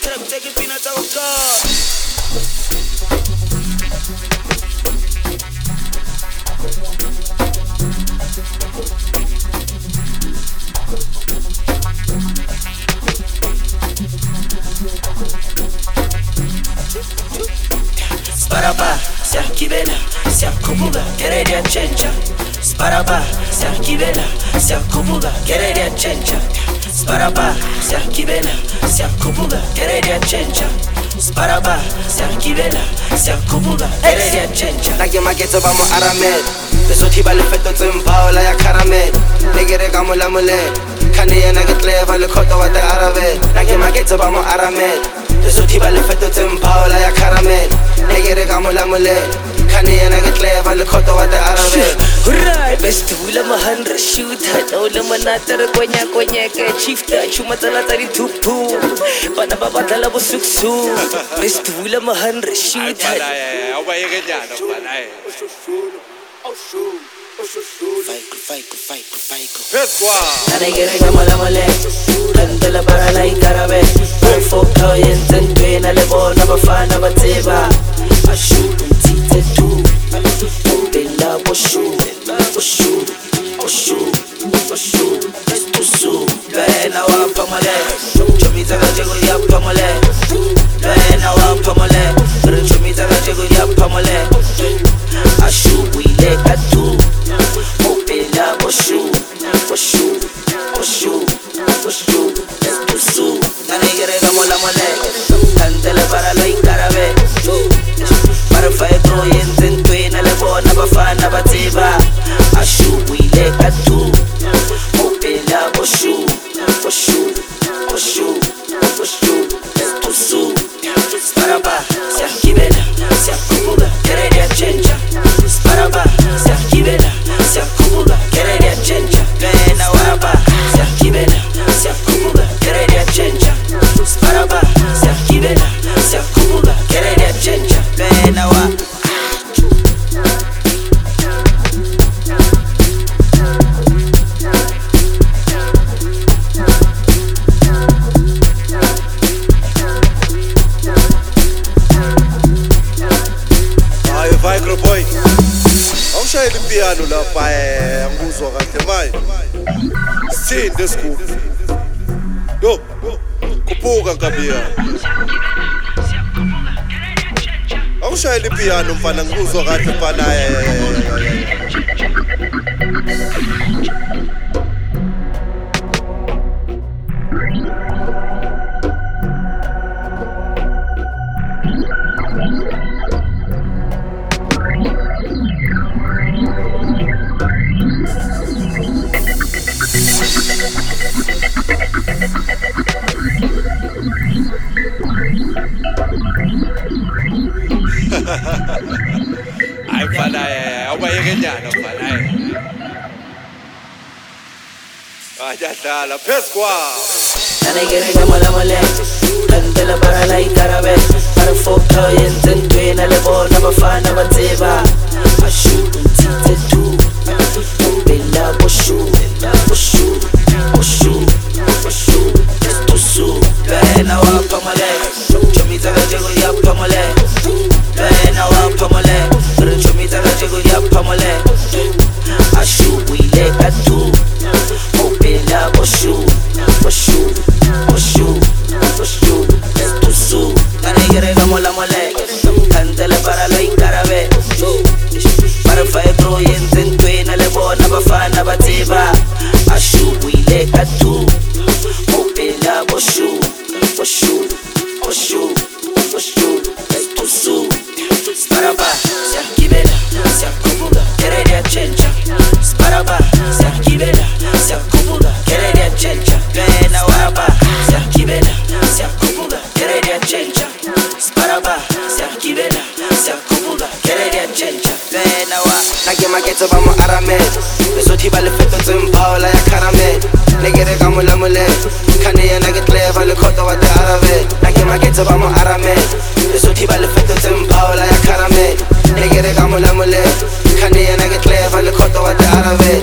trap take pina tsa go ka Sparaba, siakibela, siakubuga, keredia chencha. Sparaba, siakibela, siakubuga, keredia chencha. Sparaba, siakibela, siakubuga, keredia chencha. Sparaba, siakibela, siakubuga, keredia chencha. Nake maketso ba mo aramel. Lesotho ba le fetotse mpaola ya caramel. Negere ka molamole. Khane yena ke clever le khoto wa te arabe. Nake maketso ba mo aramel. Lesotho ba le fetotse mpaola ya caramel. Negere ka molamole. Khane yena ke clever le khoto wa te arabe. Hurray, best hula mahandra shooter. No le manata re konya ke chiefta. Chuma tsala tsa di thupu. Bana ba batla bo suksu. Best hula mahandra shooter. Nare mala male, andela para la ikarabe. Focus yenten twena le bona bafana batseba. Ashu tite tu, bella boshu, boshu, boshu, boshu. Estusu, bena wa pamale. Chomiza ga jego ya pamale. Bena wa pamale. Chomiza ga jego ya pamale. Ashu wile katu. Bella boshu, boshu, boshu, boshu. Estusu, nane gerega mola mole. Tantele para lo ikarabe. Para fai proyenten twena le bona bafana batseba. Ashu wile katu. Bella boshu, boshu, boshu, boshu. Estusu, sparaba, siakibela, siakubuga, keredia chencha. Sparaba, siakibela, siakubuga, keredia chencha. Bena waraba, siakibela, siakubuga, keredia chencha. Sparaba, siakibela, siakubuga, keredia chencha. Bena wa Boy, awushayela ipiano lapha angikuzwa kahle manje. Sithinde isigubhu. Yo, kuphuka Nkabiyana. Awushayela ipiano mfana ngikuzwa kahle mfana. Ay mfana awubayekenyana mfana. Ayadlala phezu kwawo. Nane gerega mola mole. Tantele para la ikarabe. Para focus yenten twena le bona bafana batseba. Ashu tite tu. Bella boshu, boshu, boshu, boshu. Estusu, bena wa pamale. Chomiza ga jego ya pamale. Bena wa pamale. Chomiza ga jego ya pamale. Ashu wile katu. Bella boshu, boshu, boshu, boshu. Estusu, nane gerega mola mole. Tantele para lo ikarabe. Para fai proyenten twena le bona bafana batseba. Ashu wile katu. Bella boshu, boshu, boshu, boshu. Estusu, sparaba, siakibela, siakubuga, keredia chencha. Sparaba, siakibela, siakubuga, keredia chencha. Bena waraba, siakibela, siakubuga, keredia chencha. Sparaba, siakibela, siakubuga, keredia chencha. Bena wa Nake maketso ba mo aramel. Lesotho ba le fetotse mpaola ya caramel. Negere ka molamole. Khane yena ke clever le khoto wa te arabe. Nake maketso ba mo aramel. Lesotho ba le fetotse mpaola ya caramel. Negere ka molamole. Khane yena ke clever le khoto wa te arabe.